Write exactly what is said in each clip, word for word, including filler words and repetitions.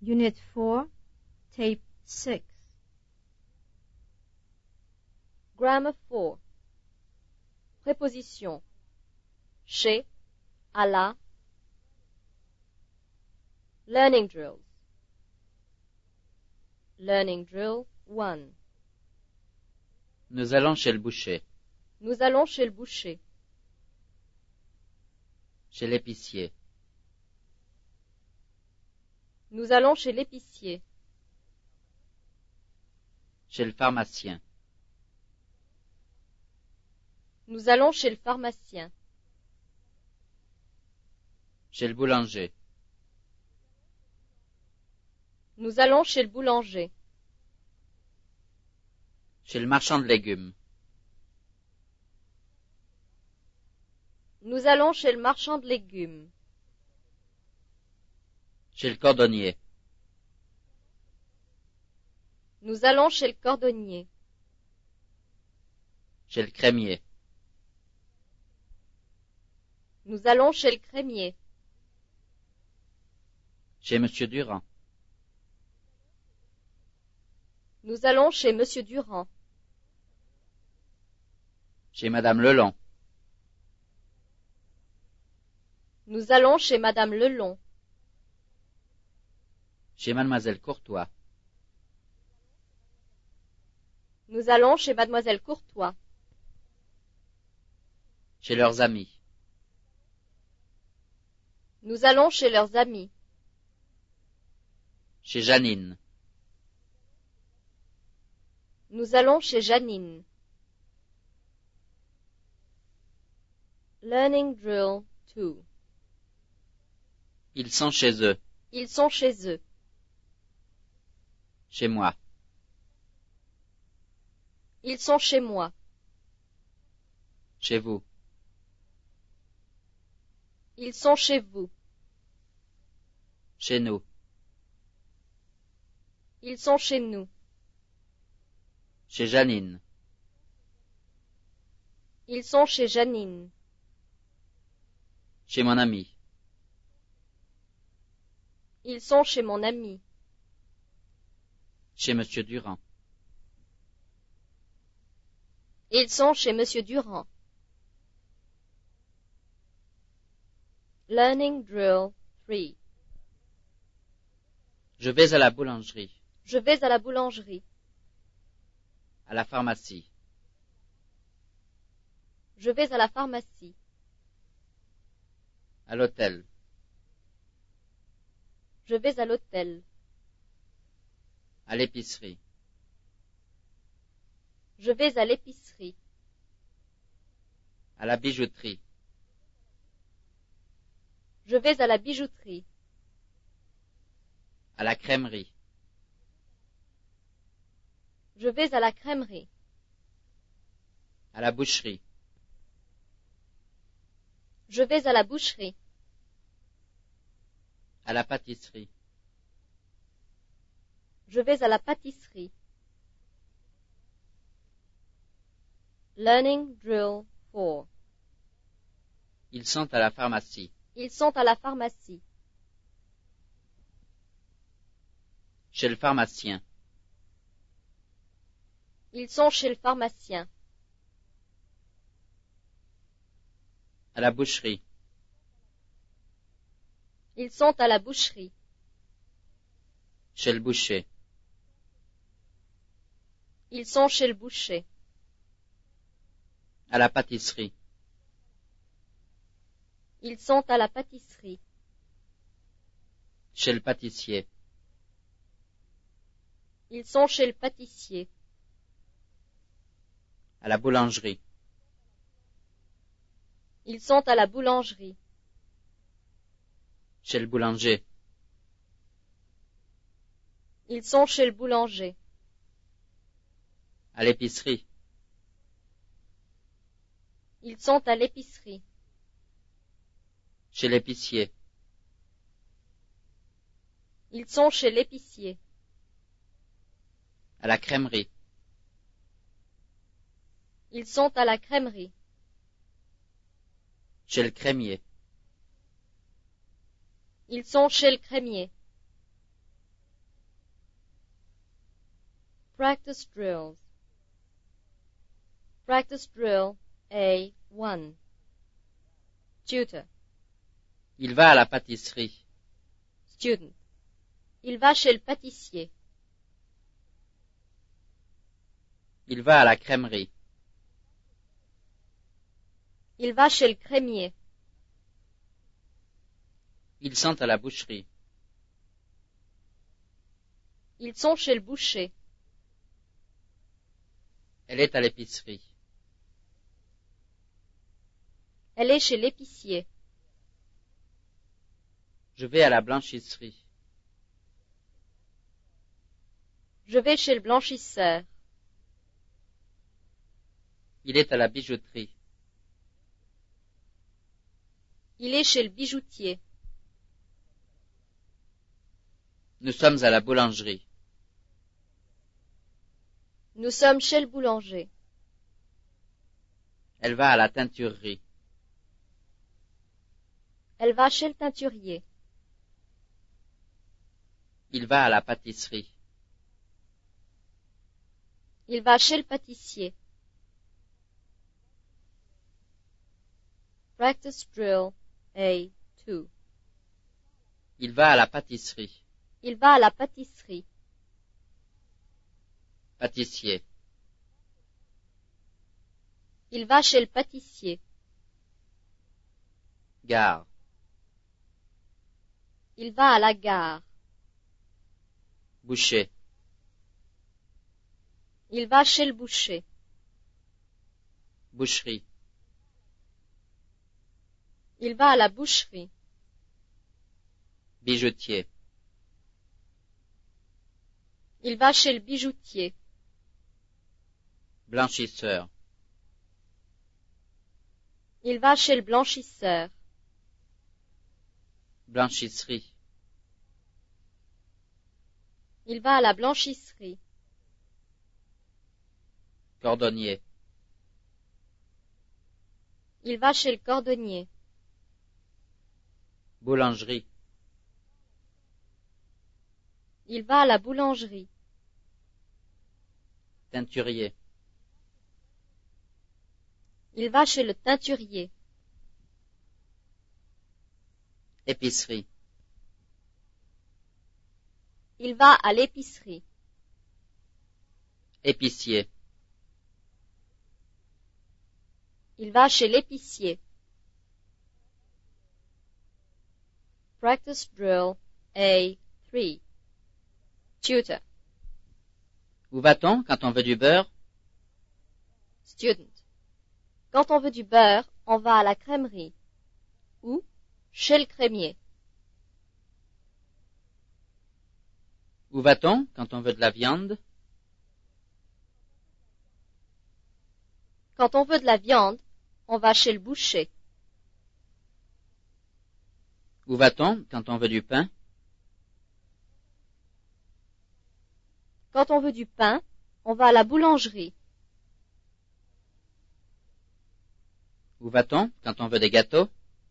Unit four, Tape six. Grammar four. Préposition. Chez, à la. Learning drills. Learning drill one. Nous allons chez le boucher. Nous allons chez le boucher. Chez l'épicier. Nous allons chez l'épicier. Chez le pharmacien. Nous allons chez le pharmacien. Chez le boulanger. Nous allons chez le boulanger. Chez le marchand de légumes. Nous allons chez le marchand de légumes. Chez le cordonnier. Nous allons chez le cordonnier. Chez le crémier. Nous allons chez le crémier. Chez Monsieur Durand. Nous allons chez Monsieur Durand. Chez Madame Lelon. Nous allons chez Madame Lelon. Chez Mademoiselle Courtois. Nous allons chez Mademoiselle Courtois. Chez leurs amis. Nous allons chez leurs amis. Chez Janine. Nous allons chez Janine. Learning drill two. Ils sont chez eux. Ils sont chez eux. Chez moi. Ils sont chez moi. Chez vous. Ils sont chez vous. Chez nous. Ils sont chez nous. Chez Janine. Ils sont chez Janine. Chez mon ami. Ils sont chez mon ami. Chez Monsieur Durand. Ils sont chez Monsieur Durand. Learning drill three. Je vais à la boulangerie. Je vais à la boulangerie. À la pharmacie. Je vais à la pharmacie. À l'hôtel. Je vais à l'hôtel. À l'épicerie. Je vais à l'épicerie. À la bijouterie. Je vais à la bijouterie. À la crèmerie. Je vais à la crèmerie. À la boucherie. Je vais à la boucherie. À la pâtisserie. Je vais à la pâtisserie. Learning drill four. Ils sont à la pharmacie. Ils sont à la pharmacie. Chez le pharmacien. Ils sont chez le pharmacien. À la boucherie. Ils sont à la boucherie. Chez le boucher. Ils sont chez le boucher. À la pâtisserie. Ils sont à la pâtisserie. Chez le pâtissier. Ils sont chez le pâtissier. À la boulangerie. Ils sont à la boulangerie. Chez le boulanger. Ils sont chez le boulanger. À l'épicerie. Ils sont à l'épicerie. Chez l'épicier. Ils sont chez l'épicier. À la crèmerie. Ils sont à la crèmerie. Chez le crémier. Ils sont chez le crémier. Practice drills. Practice drill A one. Tutor. Il va à la pâtisserie. Student. Il va chez le pâtissier. Il va à la crèmerie. Il va chez le crémier. Ils sont à la boucherie. Ils sont chez le boucher. Elle est à l'épicerie. Elle est chez l'épicier. Je vais à la blanchisserie. Je vais chez le blanchisseur. Il est à la bijouterie. Il est chez le bijoutier. Nous sommes à la boulangerie. Nous sommes chez le boulanger. Elle va à la teinturerie. Elle va chez le teinturier. Il va à la pâtisserie. Il va chez le pâtissier. Practice drill A two. Il va à la pâtisserie. Il va à la pâtisserie. Pâtissier. Il va chez le pâtissier. Gare. Il va à la gare. Boucher. Il va chez le boucher. Boucherie. Il va à la boucherie. Bijoutier. Il va chez le bijoutier. Blanchisseur. Il va chez le blanchisseur. Blanchisserie. Il va à la blanchisserie. Cordonnier. Il va chez le cordonnier. Boulangerie. Il va à la boulangerie. Teinturier. Il va chez le teinturier. Épicerie. Il va à l'épicerie. Épicier. Il va chez l'épicier. Practice drill A three. Tutor. Où va-t-on quand on veut du beurre? Student. Quand on veut du beurre, on va à la crèmerie. Ou chez le crémier. Où va-t-on quand on veut de la viande? Quand on veut de la viande, on va chez le boucher. Où va-t-on quand on veut du pain? Quand on veut du pain, on va à la boulangerie. Où va-t-on quand on veut des gâteaux?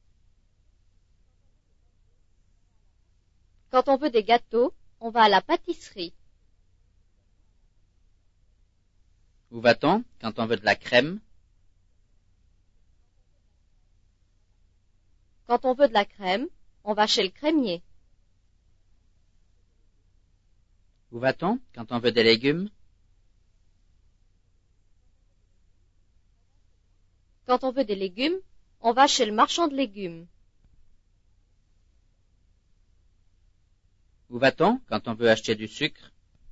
Quand on veut des gâteaux, on va à la pâtisserie. Où va-t-on quand on veut de la crème? Quand on veut de la crème, on va chez le crémier. Où va-t-on quand on veut des légumes? Quand on veut des légumes, on va chez le marchand de légumes. Où va-t-on quand on veut acheter du sucre?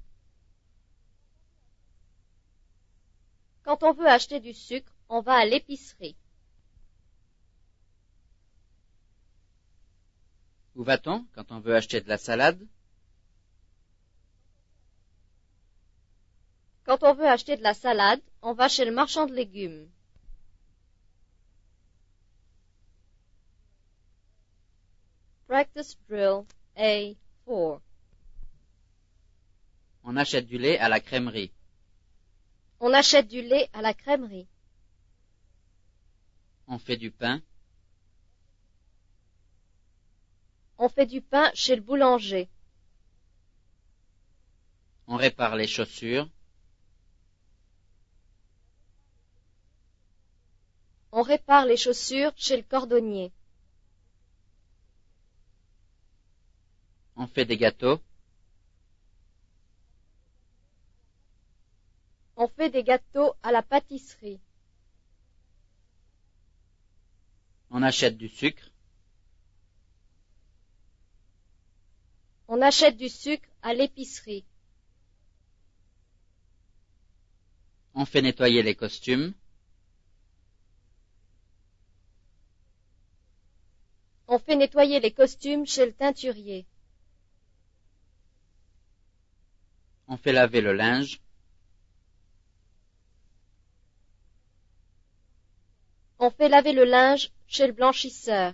Quand on veut acheter du sucre, on va à l'épicerie. Où va-t-on quand on veut acheter de la salade? Quand on veut acheter de la salade, on va chez le marchand de légumes. Practice drill A four. On achète du lait à la crèmerie. On achète du lait à la crèmerie. On fait du pain. On fait du pain chez le boulanger. On répare les chaussures. On répare les chaussures chez le cordonnier. On fait des gâteaux. On fait des gâteaux à la pâtisserie. On achète du sucre. On achète du sucre à l'épicerie. On fait nettoyer les costumes. On fait nettoyer les costumes chez le teinturier. On fait laver le linge. On fait laver le linge chez le blanchisseur.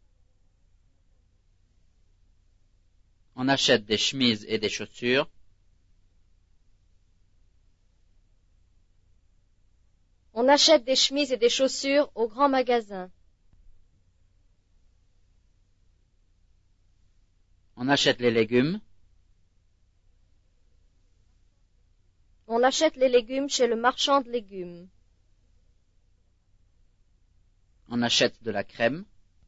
On achète des chemises et des chaussures. On achète des chemises et des chaussures au grand magasin. On achète les légumes. On achète les légumes chez le marchand de légumes. On achète de la crème.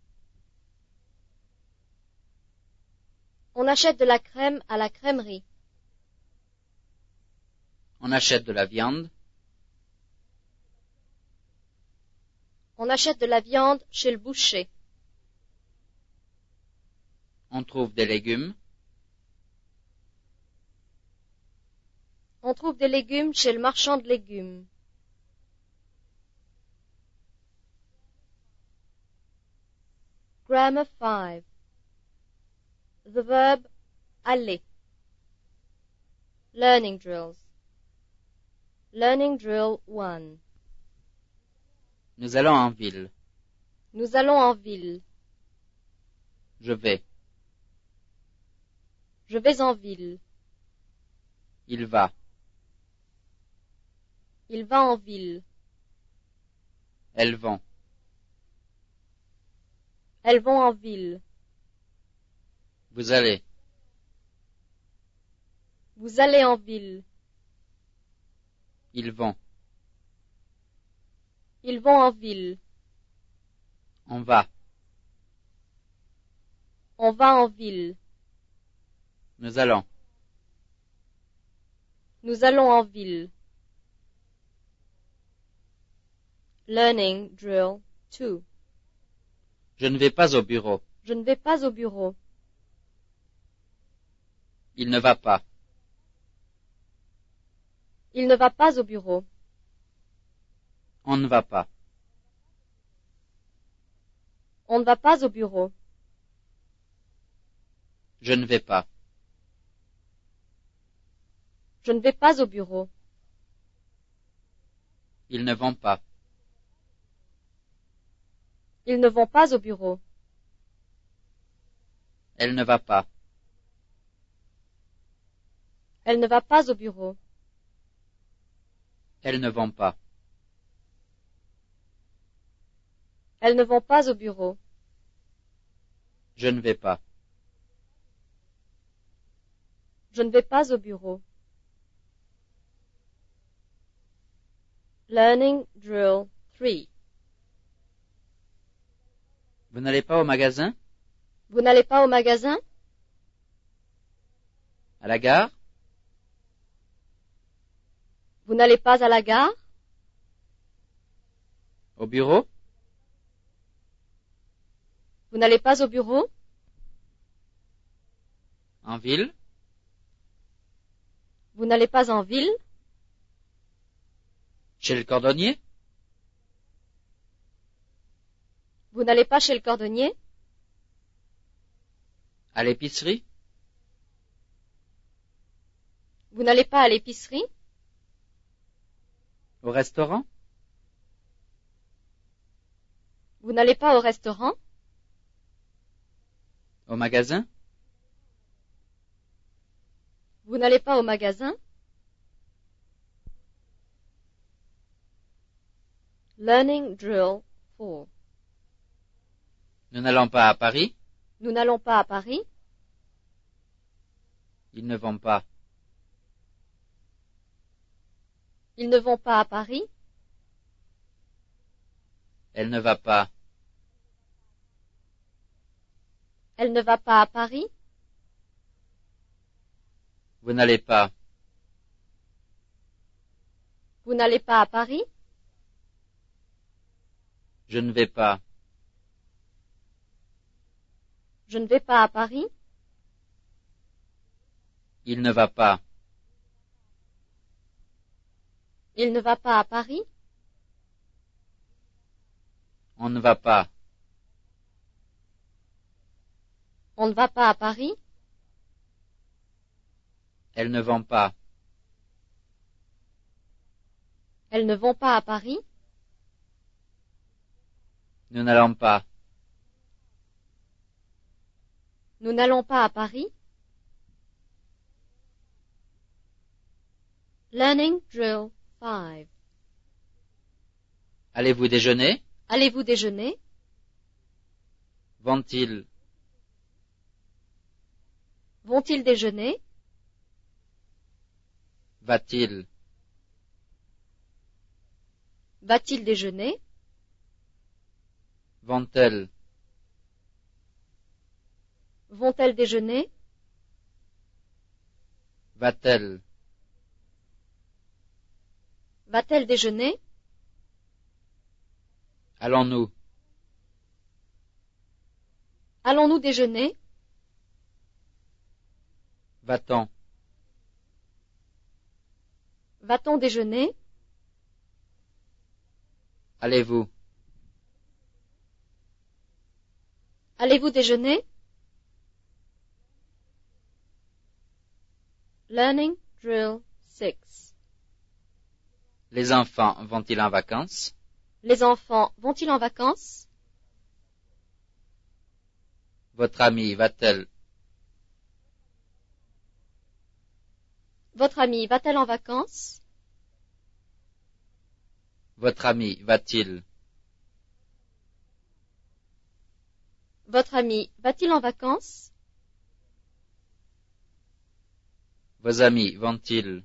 On achète de la crème à la crèmerie. On achète de la viande. On achète de la viande chez le boucher. On trouve des légumes. On trouve des légumes chez le marchand de légumes. Grammar five. The verb aller. Learning drills. Learning drill one. Nous allons en ville. Nous allons en ville. Je vais. Je vais en ville. Il va. Il va en ville. Elles vont. Elles vont en ville. Vous allez. Vous allez en ville. Ils vont. Ils vont en ville. On va. On va en ville. Nous allons. Nous allons en ville. Learning drill two. Je ne vais pas au bureau. Je ne vais pas au bureau. Il ne va pas. Il ne va pas au bureau. On ne va pas. On ne va pas au bureau. Je ne vais pas. Je ne vais pas au bureau. Ils ne vont pas. Ils ne vont pas au bureau. Elle ne va pas. Elle ne va pas au bureau. Elles ne vont pas. Elles ne vont pas au bureau. Je ne vais pas. Je ne vais pas au bureau. Learning drill three. Vous n'allez pas au magasin? Vous n'allez pas au magasin? À la gare? Vous n'allez pas à la gare? Au bureau? Vous n'allez pas au bureau? En ville? Vous n'allez pas en ville? Chez le cordonnier? Vous n'allez pas chez le cordonnier? À l'épicerie? Vous n'allez pas à l'épicerie? Au restaurant? Vous n'allez pas au restaurant? Au magasin? Vous n'allez pas au magasin? Learning drill four. Nous n'allons pas à Paris? Nous n'allons pas à Paris? Ils ne vont pas. Ils ne vont pas à Paris? Elle ne va pas. Elle ne va pas à Paris? Vous n'allez pas. Vous n'allez pas à Paris? Je ne vais pas. Je ne vais pas à Paris? Il ne va pas. Il ne va pas à Paris? On ne va pas. On ne va pas à Paris? Elle ne vend pas. Elles ne vont pas à Paris? Nous n'allons pas. Nous n'allons pas à Paris? Learning Drill five. Allez-vous déjeuner? Allez-vous déjeuner? Vont-ils? Vont-ils déjeuner? Va-t-il? Va-t-il déjeuner? Vont-elles? Vont-elles déjeuner? Va-t-elle? Va-t-elle déjeuner? Allons-nous? Allons-nous déjeuner? Va-t-on? Va-t-on déjeuner? Allez-vous? Allez-vous déjeuner? Learning Drill six. Les enfants vont-ils en vacances? Les enfants vont-ils en vacances? Votre amie va-t-elle? Votre amie va-t-elle en vacances? Votre ami va-t-il? Votre ami va-t-il en vacances? Vos amis vont-ils?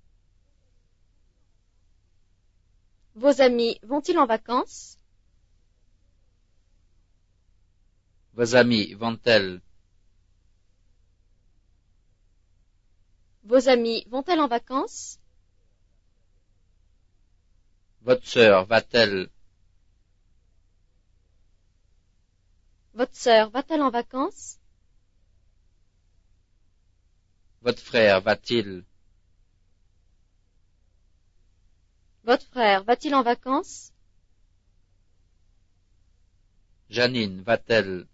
Vos amis vont-ils en vacances? Vos amis vont-elles? Vos amis vont-elles en vacances? Votre sœur va-t-elle? Votre sœur va-t-elle en vacances? Votre frère va-t-il? Votre frère va-t-il en vacances? Janine va-t-elle?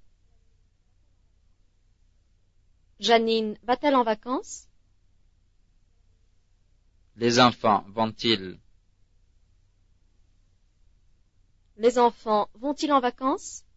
Janine va-t-elle en vacances? Les enfants vont-ils? Les enfants vont-ils en vacances?